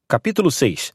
Capítulo 6.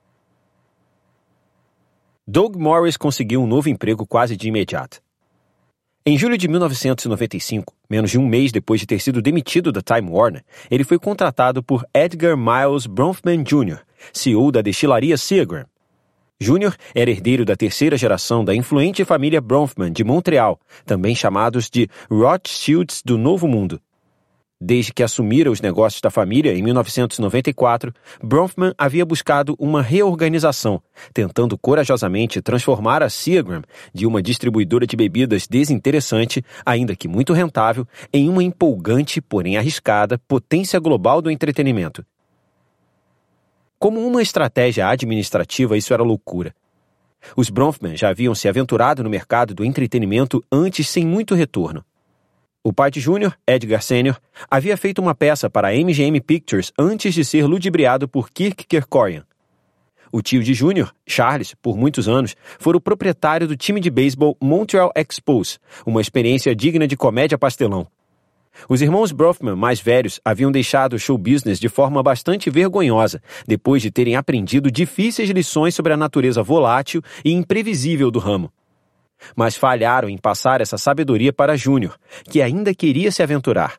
Doug Morris conseguiu um novo emprego quase de imediato. Em julho de 1995, menos de um mês depois de ter sido demitido da Time Warner, ele foi contratado por Edgar Miles Bronfman Jr., CEO da destilaria Seagram. Jr. era herdeiro da terceira geração da influente família Bronfman de Montreal, também chamados de Rothschilds do Novo Mundo. Desde que assumira os negócios da família em 1994, Bronfman havia buscado uma reorganização, tentando corajosamente transformar a Seagram de uma distribuidora de bebidas desinteressante, ainda que muito rentável, em uma empolgante, porém arriscada, potência global do entretenimento. Como uma estratégia administrativa, isso era loucura. Os Bronfman já haviam se aventurado no mercado do entretenimento antes sem muito retorno. O pai de Júnior, Edgar Sr., havia feito uma peça para a MGM Pictures antes de ser ludibriado por Kirk Kerkorian. O tio de Júnior, Charles, por muitos anos, foi o proprietário do time de beisebol Montreal Expos, uma experiência digna de comédia pastelão. Os irmãos Bronfman mais velhos haviam deixado o show business de forma bastante vergonhosa, depois de terem aprendido difíceis lições sobre a natureza volátil e imprevisível do ramo. Mas falharam em passar essa sabedoria para Júnior, que ainda queria se aventurar.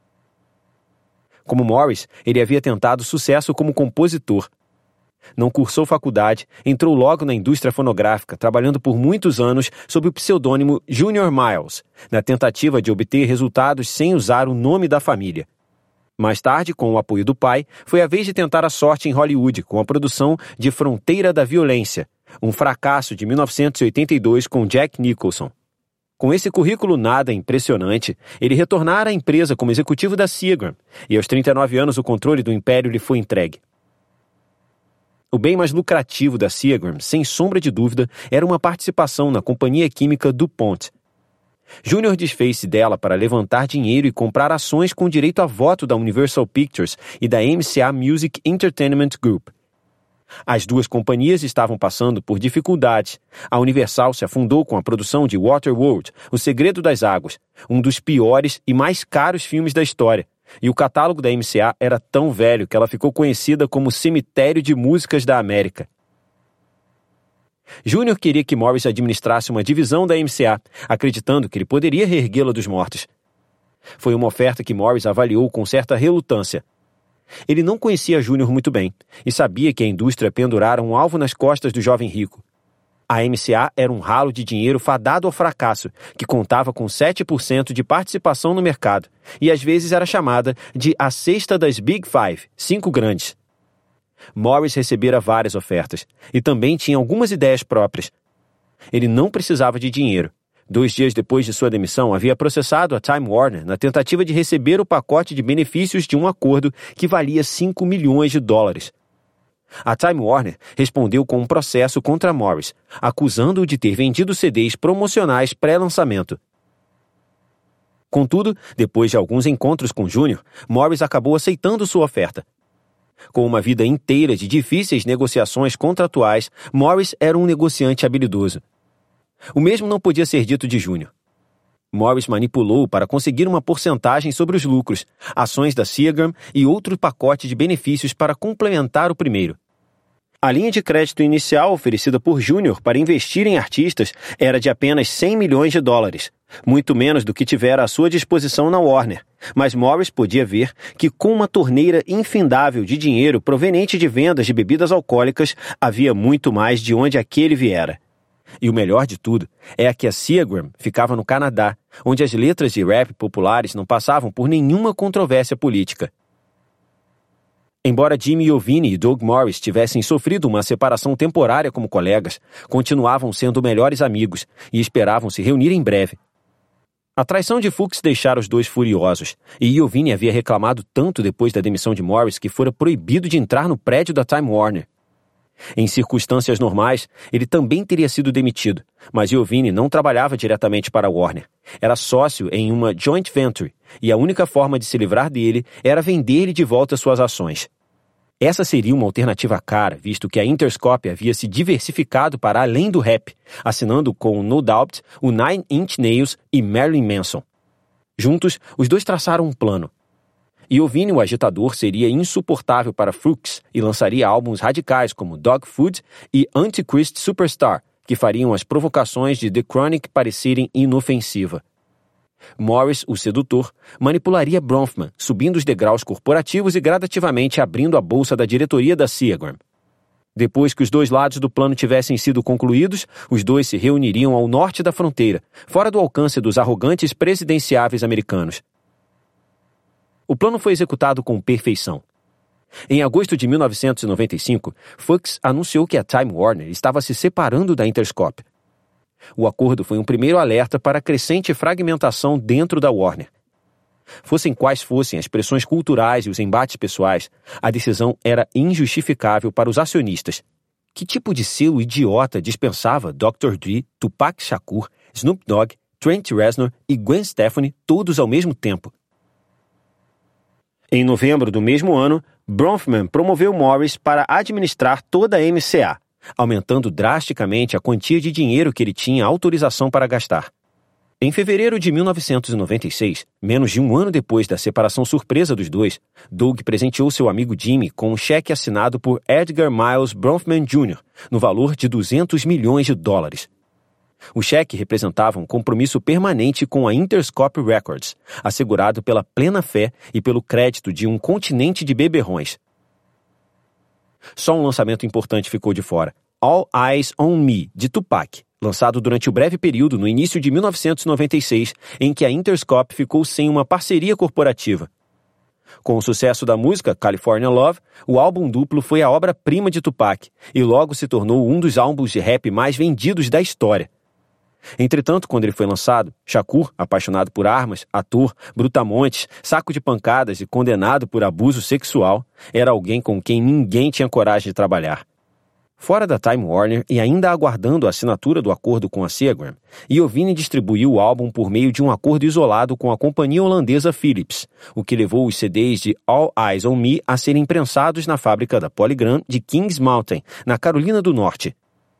Como Morris, ele havia tentado sucesso como compositor. Não cursou faculdade, entrou logo na indústria fonográfica, trabalhando por muitos anos sob o pseudônimo Junior Miles, na tentativa de obter resultados sem usar o nome da família. Mais tarde, com o apoio do pai, foi a vez de tentar a sorte em Hollywood, com a produção de Fronteira da Violência, um fracasso de 1982 com Jack Nicholson. Com esse currículo nada impressionante, ele retornara à empresa como executivo da Seagram, e aos 39 anos o controle do império lhe foi entregue. O bem mais lucrativo da Seagram, sem sombra de dúvida, era uma participação na companhia química DuPont. Júnior desfez-se dela para levantar dinheiro e comprar ações com direito a voto da Universal Pictures e da MCA Music Entertainment Group. As duas companhias estavam passando por dificuldades. A Universal se afundou com a produção de Waterworld, O Segredo das Águas, um dos piores e mais caros filmes da história. E o catálogo da MCA era tão velho que ela ficou conhecida como Cemitério de Músicas da América. Júnior queria que Morris administrasse uma divisão da MCA, acreditando que ele poderia reerguê-la dos mortos. Foi uma oferta que Morris avaliou com certa relutância. Ele não conhecia Júnior muito bem e sabia que a indústria pendurara um alvo nas costas do jovem rico. A MCA era um ralo de dinheiro fadado ao fracasso, que contava com 7% de participação no mercado e às vezes era chamada de a sexta das Big Five, 5 grandes. Morris recebera várias ofertas e também tinha algumas ideias próprias. Ele não precisava de dinheiro. 2 dias depois de sua demissão, havia processado a Time Warner na tentativa de receber o pacote de benefícios de um acordo que valia $5 milhões. A Time Warner respondeu com um processo contra Morris, acusando-o de ter vendido CDs promocionais pré-lançamento. Contudo, depois de alguns encontros com Júnior, Morris acabou aceitando sua oferta. Com uma vida inteira de difíceis negociações contratuais, Morris era um negociante habilidoso. O mesmo não podia ser dito de Júnior. Morris manipulou para conseguir uma porcentagem sobre os lucros, ações da Seagram e outro pacote de benefícios para complementar o primeiro. A linha de crédito inicial oferecida por Júnior para investir em artistas era de apenas $100 milhões, muito menos do que tivera à sua disposição na Warner, mas Morris podia ver que com uma torneira infindável de dinheiro proveniente de vendas de bebidas alcoólicas havia muito mais de onde aquele viera. E o melhor de tudo é que a Seagram ficava no Canadá, onde as letras de rap populares não passavam por nenhuma controvérsia política. Embora Jimmy Iovine e Doug Morris tivessem sofrido uma separação temporária como colegas, continuavam sendo melhores amigos e esperavam se reunir em breve. A traição de Fuchs deixara os dois furiosos, e Iovine havia reclamado tanto depois da demissão de Morris que fora proibido de entrar no prédio da Time Warner. Em circunstâncias normais, ele também teria sido demitido, mas Iovine não trabalhava diretamente para a Warner. Era sócio em uma joint venture, e a única forma de se livrar dele era vender-lhe de volta suas ações. Essa seria uma alternativa cara, visto que a Interscope havia se diversificado para além do rap, assinando com No Doubt, o Nine Inch Nails e Marilyn Manson. Juntos, os dois traçaram um plano. Iovine, o agitador, seria insuportável para Fuchs e lançaria álbuns radicais como Dog Food e Antichrist Superstar, que fariam as provocações de The Chronic parecerem inofensiva. Morris, o sedutor, manipularia Bronfman, subindo os degraus corporativos e gradativamente abrindo a bolsa da diretoria da Seagram. Depois que os dois lados do plano tivessem sido concluídos, os dois se reuniriam ao norte da fronteira, fora do alcance dos arrogantes presidenciáveis americanos. O plano foi executado com perfeição. Em agosto de 1995, Fuchs anunciou que a Time Warner estava se separando da Interscope. O acordo foi um primeiro alerta para a crescente fragmentação dentro da Warner. Fossem quais fossem as pressões culturais e os embates pessoais, a decisão era injustificável para os acionistas. Que tipo de selo idiota dispensava Dr. Dre, Tupac Shakur, Snoop Dogg, Trent Reznor e Gwen Stefani todos ao mesmo tempo? Em novembro do mesmo ano, Bronfman promoveu Morris para administrar toda a MCA, aumentando drasticamente a quantia de dinheiro que ele tinha autorização para gastar. Em fevereiro de 1996, menos de um ano depois da separação surpresa dos dois, Doug presenteou seu amigo Jimmy com um cheque assinado por Edgar Miles Bronfman Jr., no valor de $200 milhões. O cheque representava um compromisso permanente com a Interscope Records, assegurado pela plena fé e pelo crédito de um continente de beberrões. Só um lançamento importante ficou de fora: All Eyes on Me, de Tupac, lançado durante o breve período no início de 1996, em que a Interscope ficou sem uma parceria corporativa. Com o sucesso da música California Love, o álbum duplo foi a obra-prima de Tupac e logo se tornou um dos álbuns de rap mais vendidos da história. Entretanto, quando ele foi lançado, Shakur, apaixonado por armas, ator, brutamontes, saco de pancadas e condenado por abuso sexual, era alguém com quem ninguém tinha coragem de trabalhar. Fora da Time Warner e ainda aguardando a assinatura do acordo com a Seagram, Iovine distribuiu o álbum por meio de um acordo isolado com a companhia holandesa Philips, o que levou os CDs de All Eyes on Me a serem prensados na fábrica da Polygram de Kings Mountain, na Carolina do Norte.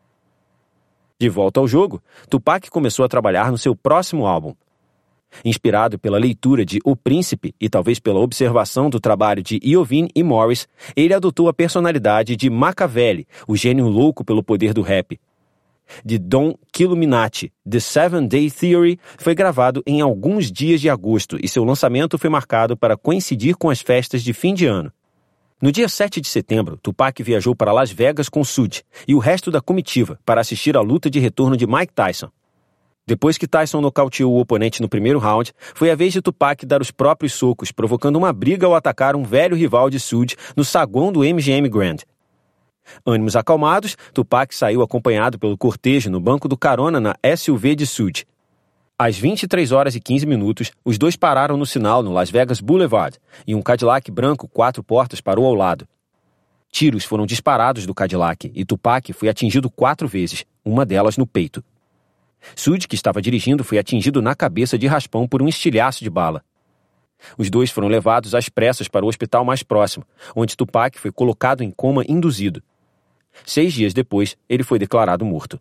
De volta ao jogo, Tupac começou a trabalhar no seu próximo álbum. Inspirado pela leitura de O Príncipe e talvez pela observação do trabalho de Iovine e Morris, ele adotou a personalidade de Machiavelli, o gênio louco pelo poder do rap. De Don Killuminati, The 7-Day Theory, foi gravado em alguns dias de agosto e seu lançamento foi marcado para coincidir com as festas de fim de ano. No dia 7 de setembro, Tupac viajou para Las Vegas com Sud e o resto da comitiva para assistir à luta de retorno de Mike Tyson. Depois que Tyson nocauteou o oponente no primeiro round, foi a vez de Tupac dar os próprios socos, provocando uma briga ao atacar um velho rival de Sud no saguão do MGM Grand. Ânimos acalmados, Tupac saiu acompanhado pelo cortejo no banco do carona na SUV de Sud. Às 23h15, os dois pararam no sinal no Las Vegas Boulevard e um Cadillac branco 4 portas parou ao lado. Tiros foram disparados do Cadillac e Tupac foi atingido 4 vezes, uma delas no peito. Sud, que estava dirigindo, foi atingido na cabeça de raspão por um estilhaço de bala. Os dois foram levados às pressas para o hospital mais próximo, onde Tupac foi colocado em coma induzido. 6 dias depois, ele foi declarado morto.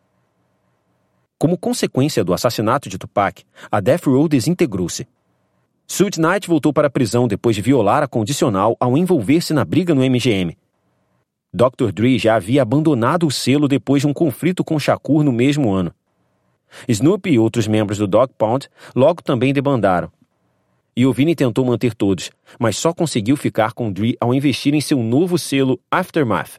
Como consequência do assassinato de Tupac, a Death Row desintegrou-se. Suge Knight voltou para a prisão depois de violar a condicional ao envolver-se na briga no MGM. Dr. Dre já havia abandonado o selo depois de um conflito com Shakur no mesmo ano. Snoop e outros membros do Dog Pound logo também debandaram. Iovine tentou manter todos, mas só conseguiu ficar com Dre ao investir em seu novo selo Aftermath.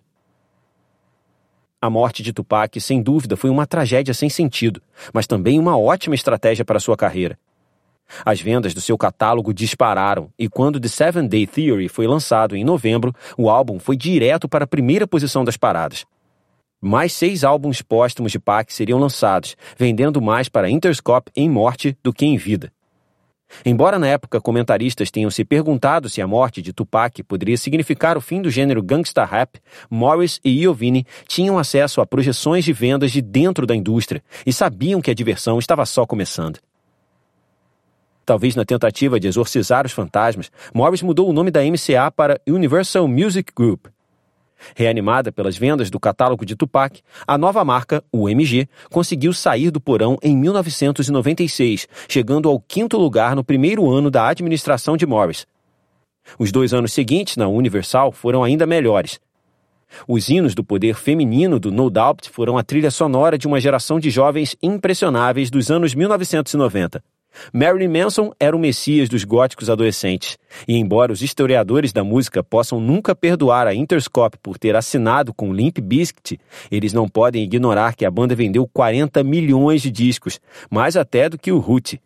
A morte de Tupac, sem dúvida, foi uma tragédia sem sentido, mas também uma ótima estratégia para sua carreira. As vendas do seu catálogo dispararam e quando The 7-Day Theory foi lançado em novembro, o álbum foi direto para a primeira posição das paradas. Mais 6 álbuns póstumos de Pac seriam lançados, vendendo mais para Interscope em morte do que em vida. Embora na época comentaristas tenham se perguntado se a morte de Tupac poderia significar o fim do gênero gangsta rap, Morris e Iovine tinham acesso a projeções de vendas de dentro da indústria e sabiam que a diversão estava só começando. Talvez na tentativa de exorcizar os fantasmas, Morris mudou o nome da MCA para Universal Music Group. Reanimada pelas vendas do catálogo de Tupac, a nova marca, o UMG, conseguiu sair do porão em 1996, chegando ao 5º lugar no primeiro ano da administração de Morris. Os 2 anos seguintes na Universal foram ainda melhores. Os hinos do poder feminino do No Doubt foram a trilha sonora de uma geração de jovens impressionáveis dos anos 1990. Marilyn Manson era o messias dos góticos adolescentes, e embora os historiadores da música possam nunca perdoar a Interscope por ter assinado com Limp Bizkit, eles não podem ignorar que a banda vendeu 40 milhões de discos, mais até do que o Hootie.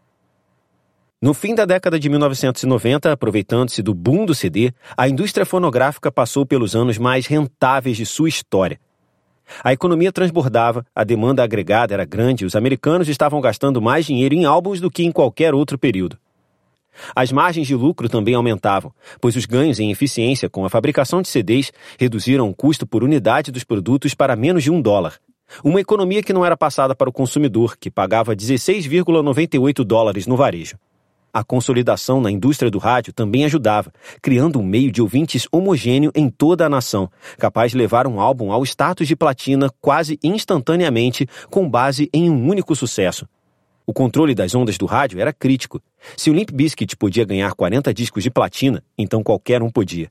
No fim da década de 1990, aproveitando-se do boom do CD, a indústria fonográfica passou pelos anos mais rentáveis de sua história. A economia transbordava, a demanda agregada era grande e os americanos estavam gastando mais dinheiro em álbuns do que em qualquer outro período. As margens de lucro também aumentavam, pois os ganhos em eficiência com a fabricação de CDs reduziram o custo por unidade dos produtos para menos de $1. Uma economia que não era passada para o consumidor, que pagava $16,98 no varejo. A consolidação na indústria do rádio também ajudava, criando um meio de ouvintes homogêneo em toda a nação, capaz de levar um álbum ao status de platina quase instantaneamente com base em um único sucesso. O controle das ondas do rádio era crítico. Se o Limp Bizkit podia ganhar 40 discos de platina, então qualquer um podia.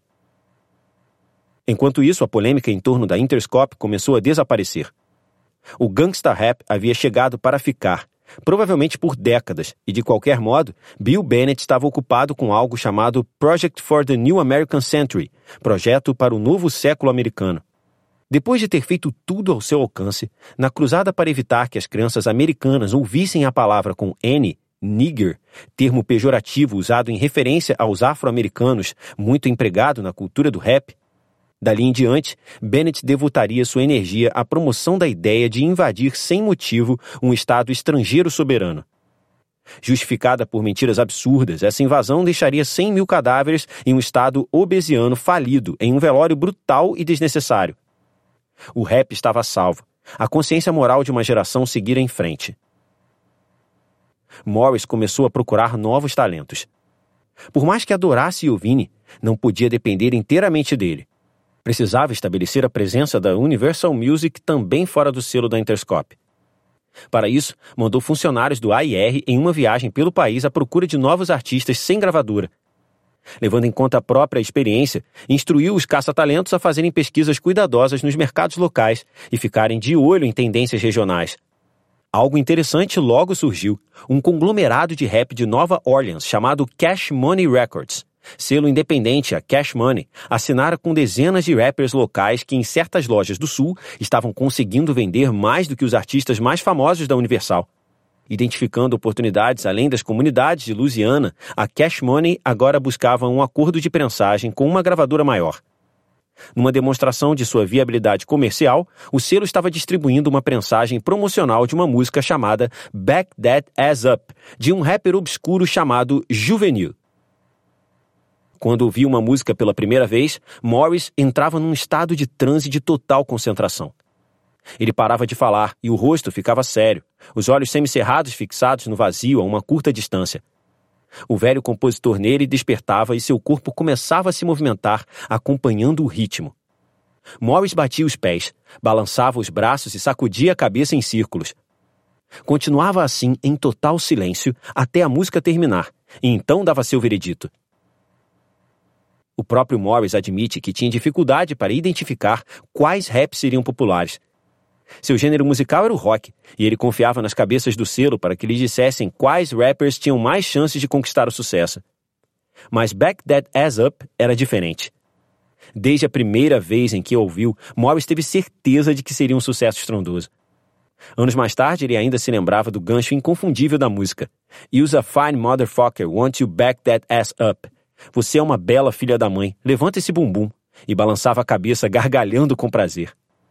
Enquanto isso, a polêmica em torno da Interscope começou a desaparecer. O gangsta rap havia chegado para ficar, provavelmente por décadas, e de qualquer modo, Bill Bennett estava ocupado com algo chamado Project for the New American Century, projeto para o novo século americano. Depois de ter feito tudo ao seu alcance, na cruzada para evitar que as crianças americanas ouvissem a palavra com N, nigger, termo pejorativo usado em referência aos afro-americanos, muito empregado na cultura do rap, dali em diante, Bennett devotaria sua energia à promoção da ideia de invadir sem motivo um estado estrangeiro soberano. Justificada por mentiras absurdas, essa invasão deixaria 100 mil cadáveres em um estado obesiano falido, em um velório brutal e desnecessário. O rap estava a salvo. A consciência moral de uma geração seguira em frente. Morris começou a procurar novos talentos. Por mais que adorasse Iovine, não podia depender inteiramente dele. Precisava estabelecer a presença da Universal Music também fora do selo da Interscope. Para isso, mandou funcionários do AIR em uma viagem pelo país à procura de novos artistas sem gravadora. Levando em conta a própria experiência, instruiu os caça-talentos a fazerem pesquisas cuidadosas nos mercados locais e ficarem de olho em tendências regionais. Algo interessante logo surgiu, um conglomerado de rap de Nova Orleans chamado Cash Money Records. Selo independente, a Cash Money, assinara com dezenas de rappers locais que em certas lojas do Sul estavam conseguindo vender mais do que os artistas mais famosos da Universal. Identificando oportunidades além das comunidades de Louisiana, a Cash Money agora buscava um acordo de prensagem com uma gravadora maior. Numa demonstração de sua viabilidade comercial, o selo estava distribuindo uma prensagem promocional de uma música chamada Back That Ass Up, de um rapper obscuro chamado Juvenile. Quando ouviu uma música pela primeira vez, Morris entrava num estado de transe de total concentração. Ele parava de falar e o rosto ficava sério, os olhos semicerrados fixados no vazio a uma curta distância. O velho compositor nele despertava e seu corpo começava a se movimentar, acompanhando o ritmo. Morris batia os pés, balançava os braços e sacudia a cabeça em círculos. Continuava assim em total silêncio até a música terminar, e então dava seu veredito. O próprio Morris admite que tinha dificuldade para identificar quais raps seriam populares. Seu gênero musical era o rock, e ele confiava nas cabeças do selo para que lhe dissessem quais rappers tinham mais chances de conquistar o sucesso. Mas Back That Ass Up era diferente. Desde a primeira vez em que a ouviu, Morris teve certeza de que seria um sucesso estrondoso. Anos mais tarde, ele ainda se lembrava do gancho inconfundível da música. "You's a fine motherfucker, want you back that ass up." Você é uma bela filha da mãe, levanta esse bumbum, e balançava a cabeça gargalhando com prazer.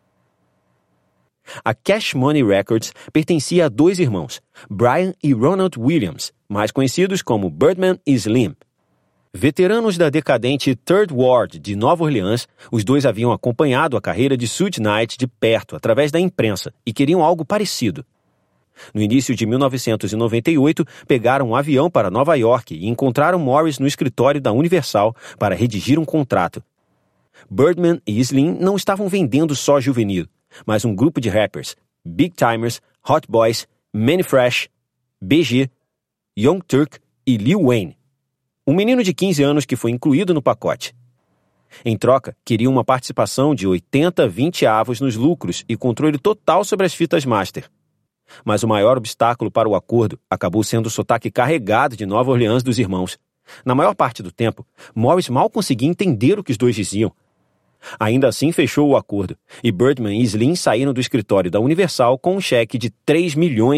A Cash Money Records pertencia a 2 irmãos, Brian e Ronald Williams, mais conhecidos como Birdman e Slim. Veteranos da decadente Third Ward de Nova Orleans, os dois haviam acompanhado a carreira de Suge Knight de perto através da imprensa e queriam algo parecido. No início de 1998, pegaram um avião para Nova York e encontraram Morris no escritório da Universal para redigir um contrato. Birdman e Slim não estavam vendendo só Juvenile, mas um grupo de rappers, Big Timers, Hot Boys, Mannie Fresh, BG, Young Turk e Lil Wayne. um menino de 15 anos que foi incluído no pacote. Em troca, queria uma participação de 80-20 avos nos lucros e controle total sobre as fitas master. Mas o maior obstáculo para o acordo acabou sendo o sotaque carregado de Nova Orleans dos irmãos. Na maior parte do tempo, Morris mal conseguia entender o que os dois diziam. Ainda assim, fechou o acordo, e Birdman e Slim saíram do escritório da Universal com um cheque de $3 milhões.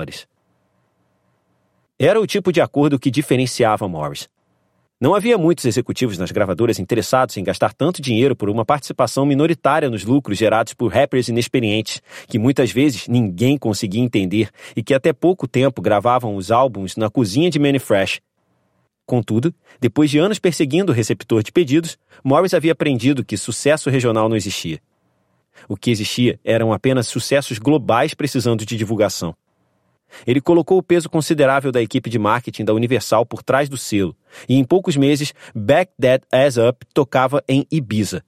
Era o tipo de acordo que diferenciava Morris. Não havia muitos executivos nas gravadoras interessados em gastar tanto dinheiro por uma participação minoritária nos lucros gerados por rappers inexperientes, que muitas vezes ninguém conseguia entender e que até pouco tempo gravavam os álbuns na cozinha de Mannie Fresh. Contudo, depois de anos perseguindo o receptor de pedidos, Morris havia aprendido que sucesso regional não existia. O que existia eram apenas sucessos globais precisando de divulgação. Ele colocou o peso considerável da equipe de marketing da Universal por trás do selo, e em poucos meses, Back That Ass Up tocava em Ibiza.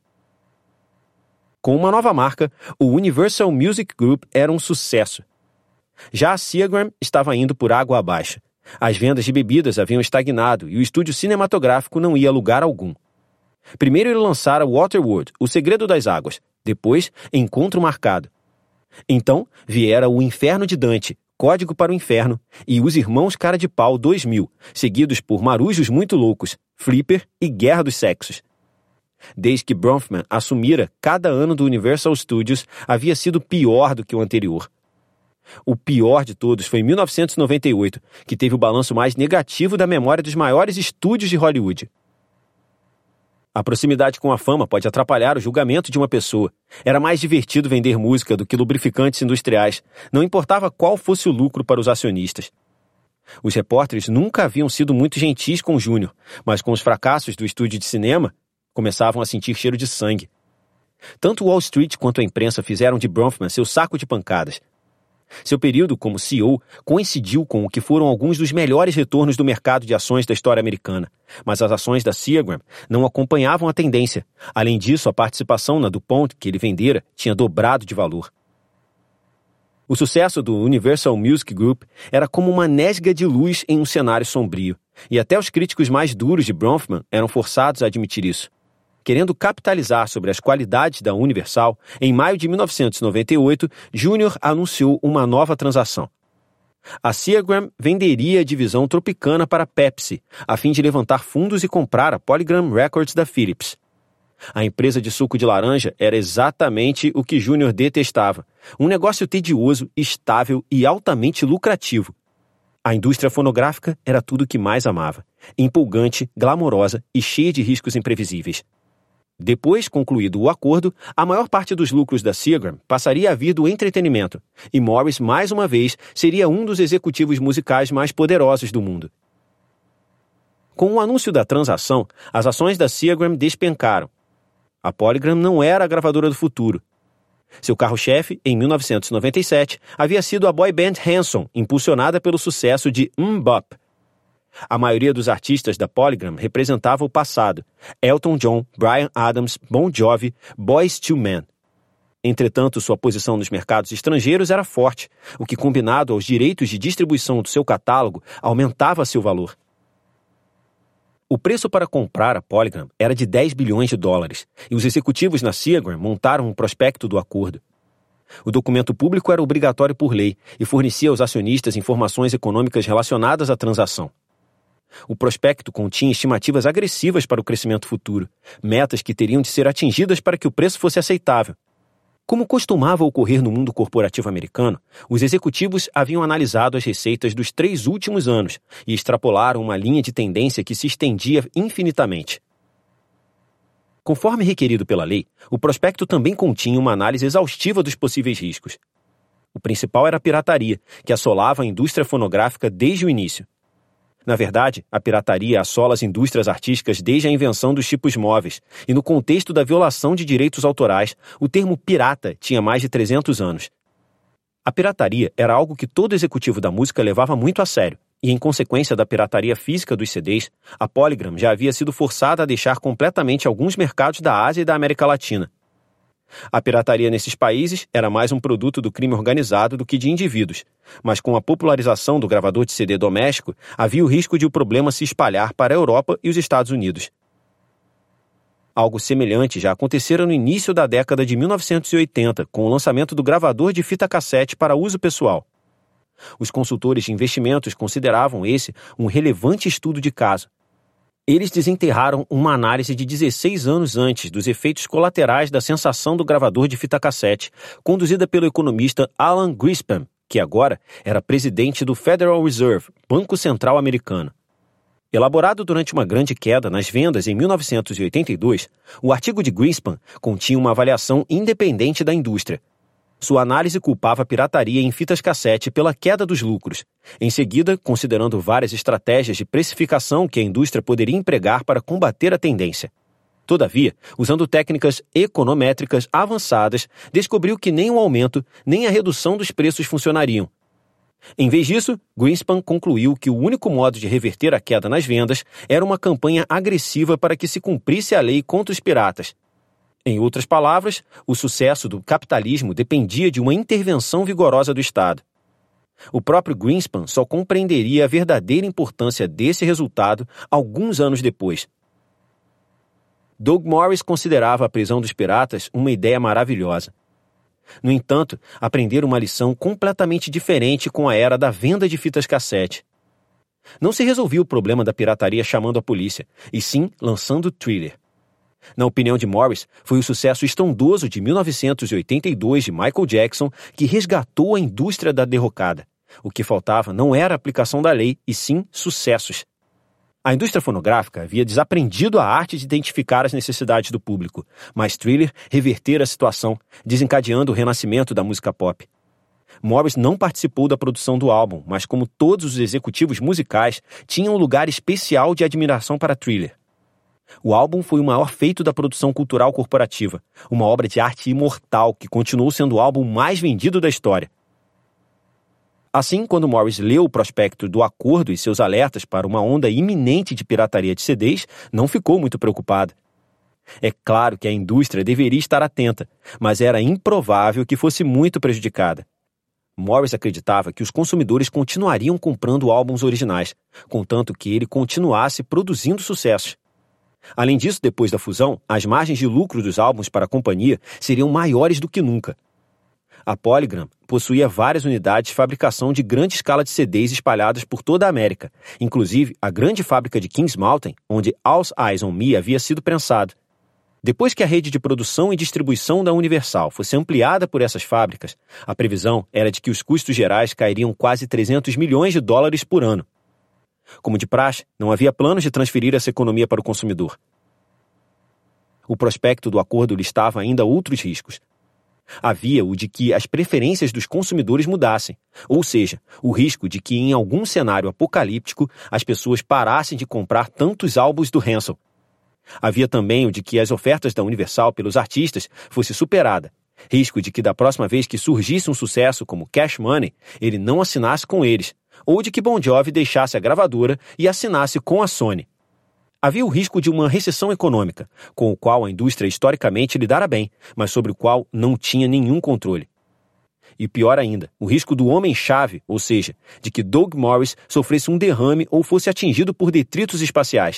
Com uma nova marca, o Universal Music Group era um sucesso. Já a Seagram estava indo por água abaixo. As vendas de bebidas haviam estagnado e o estúdio cinematográfico não ia a lugar algum. Primeiro ele lançara Waterworld, O Segredo das Águas. Depois, Encontro Marcado. Então, viera O Inferno de Dante, Código para o Inferno, e Os Irmãos Cara de Pau 2000, seguidos por Marujos Muito Loucos, Flipper e Guerra dos Sexos. Desde que Bronfman assumira, cada ano do Universal Studios havia sido pior do que o anterior. O pior de todos foi em 1998, que teve o balanço mais negativo da memória dos maiores estúdios de Hollywood. A proximidade com a fama pode atrapalhar o julgamento de uma pessoa. Era mais divertido vender música do que lubrificantes industriais. Não importava qual fosse o lucro para os acionistas. Os repórteres nunca haviam sido muito gentis com o Júnior, mas com os fracassos do estúdio de cinema, começavam a sentir cheiro de sangue. Tanto Wall Street quanto a imprensa fizeram de Bronfman seu saco de pancadas. Seu período como CEO coincidiu com o que foram alguns dos melhores retornos do mercado de ações da história americana, mas as ações da Seagram não acompanhavam a tendência. Além disso, a participação na DuPont que ele vendera tinha dobrado de valor. O sucesso do Universal Music Group era como uma nesga de luz em um cenário sombrio, e até os críticos mais duros de Bronfman eram forçados a admitir isso. Querendo capitalizar sobre as qualidades da Universal, em maio de 1998, Júnior anunciou uma nova transação. A Seagram venderia a divisão Tropicana para Pepsi, a fim de levantar fundos e comprar a Polygram Records da Philips. A empresa de suco de laranja era exatamente o que Júnior detestava, um negócio tedioso, estável e altamente lucrativo. A indústria fonográfica era tudo o que mais amava, empolgante, glamourosa e cheia de riscos imprevisíveis. Depois concluído o acordo, a maior parte dos lucros da Seagram passaria a vir do entretenimento, e Morris, mais uma vez, seria um dos executivos musicais mais poderosos do mundo. Com o anúncio da transação, as ações da Seagram despencaram. A Polygram não era a gravadora do futuro. Seu carro-chefe, em 1997, havia sido a boy band Hanson, impulsionada pelo sucesso de Bop. A maioria dos artistas da Polygram representava o passado: Elton John, Bryan Adams, Bon Jovi, Boyz II Men. Entretanto, sua posição nos mercados estrangeiros era forte, o que, combinado aos direitos de distribuição do seu catálogo, aumentava seu valor. O preço para comprar a Polygram era de $10 bilhões, e os executivos na Seagram montaram um prospecto do acordo. O documento público era obrigatório por lei e fornecia aos acionistas informações econômicas relacionadas à transação. O prospecto continha estimativas agressivas para o crescimento futuro, metas que teriam de ser atingidas para que o preço fosse aceitável. Como costumava ocorrer no mundo corporativo americano, os executivos haviam analisado as receitas dos 3 últimos anos e extrapolaram uma linha de tendência que se estendia infinitamente. Conforme requerido pela lei, o prospecto também continha uma análise exaustiva dos possíveis riscos. O principal era a pirataria, que assolava a indústria fonográfica desde o início. Na verdade, a pirataria assola as indústrias artísticas desde a invenção dos chipos móveis, e no contexto da violação de direitos autorais, o termo pirata tinha mais de 300 anos. A pirataria era algo que todo executivo da música levava muito a sério, e em consequência da pirataria física dos CDs, a Polygram já havia sido forçada a deixar completamente alguns mercados da Ásia e da América Latina. A pirataria nesses países era mais um produto do crime organizado do que de indivíduos, mas com a popularização do gravador de CD doméstico, havia o risco de o problema se espalhar para a Europa e os Estados Unidos. Algo semelhante já acontecera no início da década de 1980, com o lançamento do gravador de fita cassete para uso pessoal. Os consultores de investimentos consideravam esse um relevante estudo de caso. Eles desenterraram uma análise de 16 anos antes dos efeitos colaterais da sensação do gravador de fita cassete, conduzida pelo economista Alan Greenspan, que agora era presidente do Federal Reserve, Banco Central Americano. Elaborado durante uma grande queda nas vendas em 1982, o artigo de Greenspan continha uma avaliação independente da indústria. Sua análise culpava a pirataria em fitas cassete pela queda dos lucros. Em seguida, considerando várias estratégias de precificação que a indústria poderia empregar para combater a tendência. Todavia, usando técnicas econométricas avançadas, descobriu que nem o aumento nem a redução dos preços funcionariam. Em vez disso, Greenspan concluiu que o único modo de reverter a queda nas vendas era uma campanha agressiva para que se cumprisse a lei contra os piratas. Em outras palavras, o sucesso do capitalismo dependia de uma intervenção vigorosa do Estado. O próprio Greenspan só compreenderia a verdadeira importância desse resultado alguns anos depois. Doug Morris considerava a prisão dos piratas uma ideia maravilhosa. No entanto, aprenderam uma lição completamente diferente com a era da venda de fitas cassete. Não se resolvia o problema da pirataria chamando a polícia, e sim lançando Thriller. Na opinião de Morris, foi o sucesso estrondoso de 1982 de Michael Jackson que resgatou a indústria da derrocada. O que faltava não era a aplicação da lei, e sim sucessos. A indústria fonográfica havia desaprendido a arte de identificar as necessidades do público, mas Thriller revertera a situação, desencadeando o renascimento da música pop. Morris não participou da produção do álbum, mas como todos os executivos musicais, tinha um lugar especial de admiração para Thriller. O álbum foi o maior feito da produção cultural corporativa, uma obra de arte imortal que continuou sendo o álbum mais vendido da história. Assim, quando Morris leu o prospecto do acordo e seus alertas para uma onda iminente de pirataria de CDs, não ficou muito preocupado. É claro que a indústria deveria estar atenta, mas era improvável que fosse muito prejudicada. Morris acreditava que os consumidores continuariam comprando álbuns originais, contanto que ele continuasse produzindo sucessos. Além disso, depois da fusão, as margens de lucro dos álbuns para a companhia seriam maiores do que nunca. A Polygram possuía várias unidades de fabricação de grande escala de CDs espalhadas por toda a América, inclusive a grande fábrica de Kings Mountain, onde All Eyes on Me havia sido prensado. Depois que a rede de produção e distribuição da Universal fosse ampliada por essas fábricas, a previsão era de que os custos gerais cairiam quase 300 milhões de dólares por ano. Como de praxe, não havia planos de transferir essa economia para o consumidor. O prospecto do acordo listava ainda outros riscos. Havia o de que as preferências dos consumidores mudassem, ou seja, o risco de que em algum cenário apocalíptico as pessoas parassem de comprar tantos álbuns do Hansel. Havia também o de que as ofertas da Universal pelos artistas fosse superada, risco de que da próxima vez que surgisse um sucesso como Cash Money, ele não assinasse com eles, ou de que Bon Jovi deixasse a gravadora e assinasse com a Sony. Havia o risco de uma recessão econômica, com o qual a indústria historicamente lidara bem, mas sobre o qual não tinha nenhum controle. E pior ainda, o risco do homem-chave, ou seja, de que Doug Morris sofresse um derrame ou fosse atingido por detritos espaciais.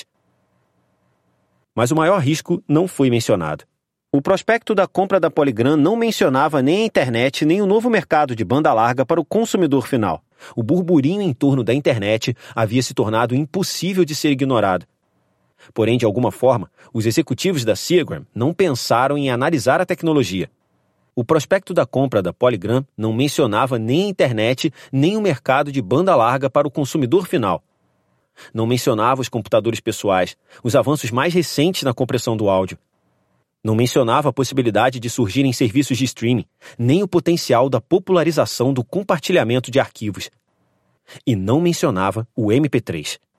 Mas o maior risco não foi mencionado. O prospecto da compra da Polygram não mencionava nem a internet nem o novo mercado de banda larga para o consumidor final. O burburinho em torno da internet havia se tornado impossível de ser ignorado. Porém, de alguma forma, os executivos da Seagram não pensaram em analisar a tecnologia. O prospecto da compra da Polygram não mencionava nem a internet nem o mercado de banda larga para o consumidor final. Não mencionava os computadores pessoais, os avanços mais recentes na compressão do áudio. Não mencionava a possibilidade de surgirem serviços de streaming, nem o potencial da popularização do compartilhamento de arquivos. E não mencionava o MP3.